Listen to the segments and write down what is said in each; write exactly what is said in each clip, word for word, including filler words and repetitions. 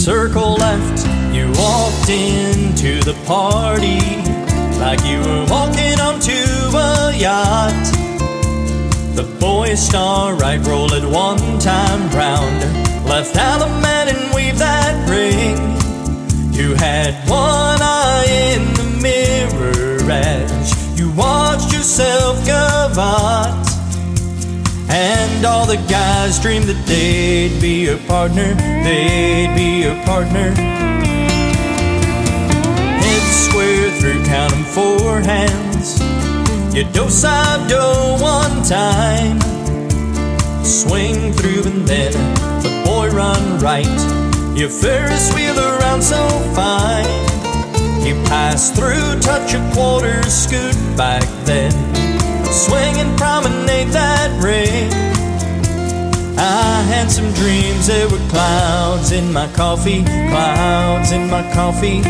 circle left, you walked into the party like you were walking onto a yacht. The boys star right, roll it one time round, left element and weave that ring. You had one eye in the mirror as you watched yourself gavotte. And all the guys dreamed that they'd be your partner, they'd be your partner. Head square through, count 'em four hands. You do-side-do one time. Swing through and then the boy run right. You Ferris wheel around so fine. You pass through, touch a quarter, scoot back then. Swing and promenade that ring. I had some dreams, there were clouds in my coffee, clouds in my coffee.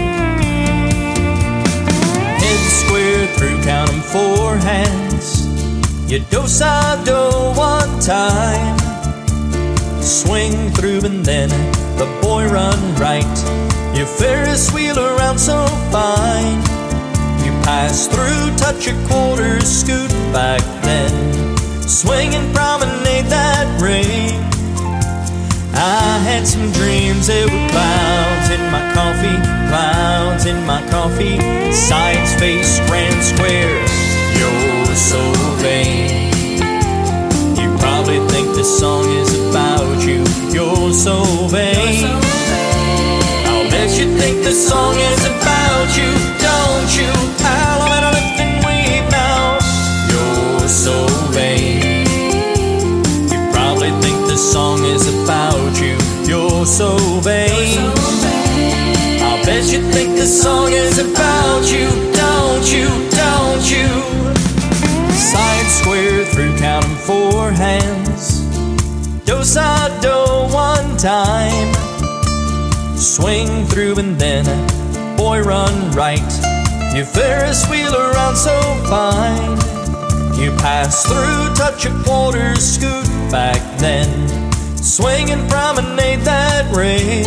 Head square through, count 'em four hands. You do-side-do one time. Swing through and then the boy run right. You Ferris wheel around so fine. You pass through, touch a quarter, scoot back then. Swing and promenade that ring. I had some dreams, there were clouds in my coffee, clouds in my coffee. Sides, face, grand square, you're so vain. You probably think this song is about you, you're so vain. I'll bet you think this song is about you, don't you? I'll let her lift and weep now, you're so vain. You probably think this song is about you, you're so vain. I'll bet you think this song is about you, don't you, don't you? Side square through, count 'em four hands. Do-side-do one time. Swing through and then boy run right. You Ferris wheel around so fine. You pass through, touch a quarter, scoot back then. Swing and promenade that ring.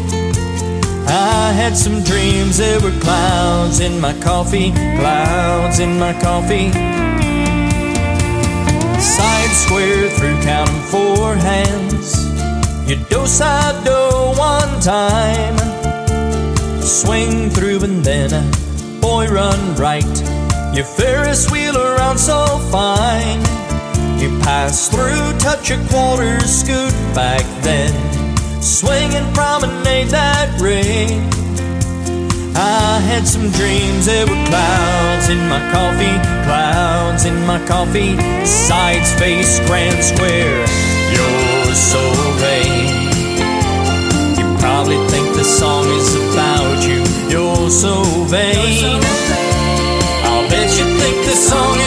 I had some dreams, there were clouds in my coffee, clouds in my coffee. Side square through, count 'em four hands. You do-side-do one time. Swing through and then boy run right. You Ferris wheel around so fine. You pass through, touch a quarter, scoot back then. Swing and promenade that ring. I had some dreams, there were clouds in my coffee, clouds in my coffee. Sides, face, grand square, you're so vain. You probably think this song is about you, you're so vain. I'll bet you think this song